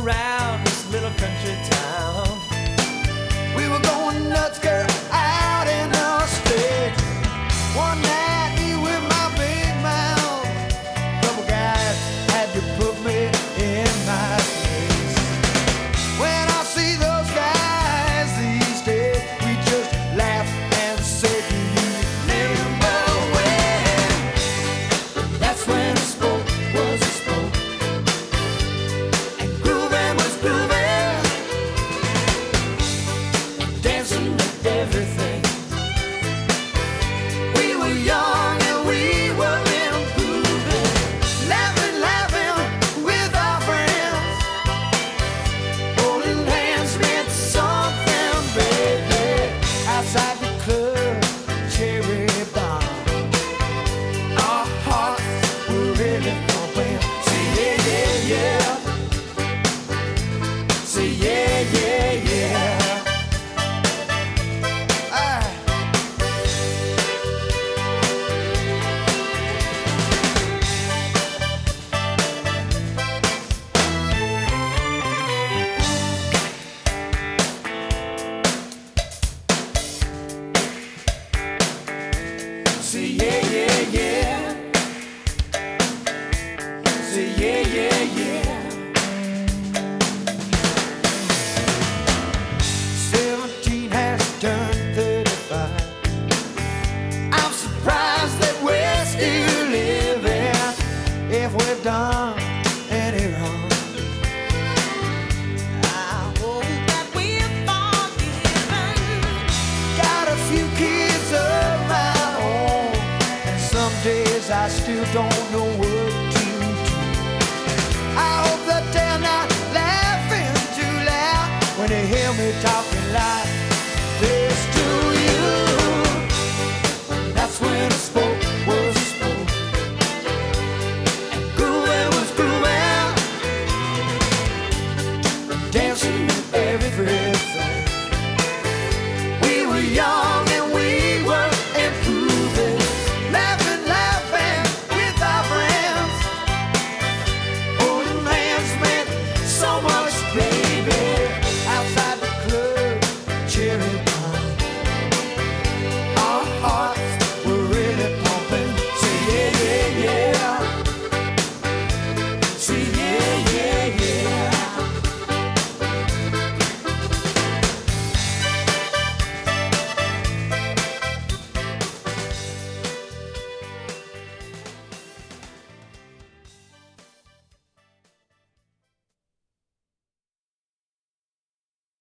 around this little country town. We were going nuts, girl, out in the sticks. One night, me with my big mouth. Couple guys had to put me in my place. When I see those guys these days, we just laugh and say, do you remember when? That's when a sport was a sport, and grooving was grooving, dancing with everything. We were young and we were improving, laughing, laughing with our friends. Holding hands meant something, baby. Outside the club, cherry bomb, our hearts were really pumping. Say yeah, yeah, yeah. Say yeah, yeah, yeah. Ah. Say yeah, yeah, yeah. Say yeah, yeah, yeah.